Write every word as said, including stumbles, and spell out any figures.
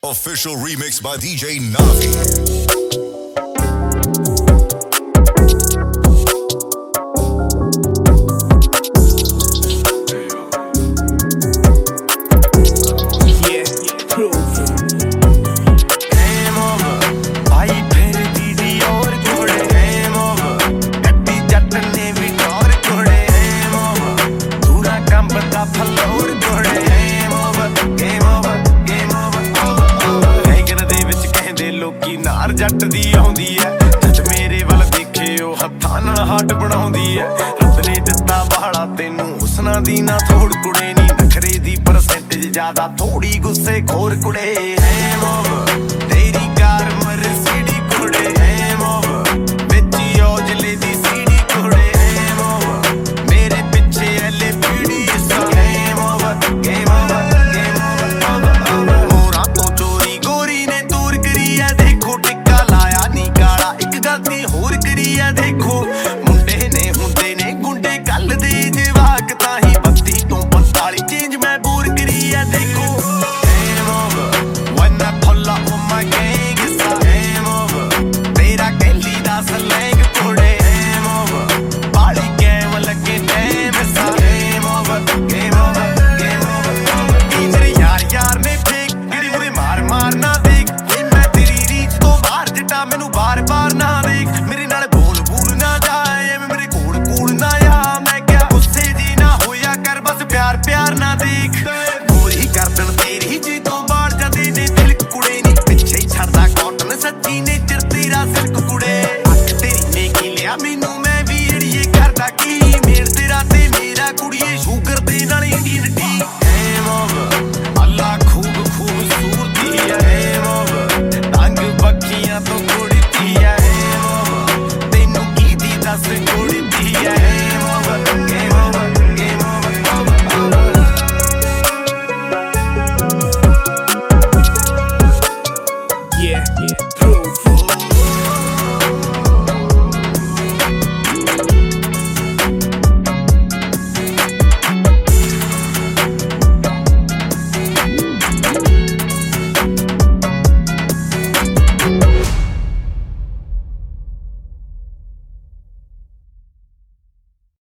Official remix by D J Navi. जट दी आउंदी है जद मेरे वल देखे ओ हत्थां नाल हाट बनाउंदी है रब ने दित्ता बाड़ा तेनू हुस्ना दी ना थोड़ कुड़े नी नखरे दी परसेंटेज ज्यादा थोड़ी गुस्से खोर कुड़े है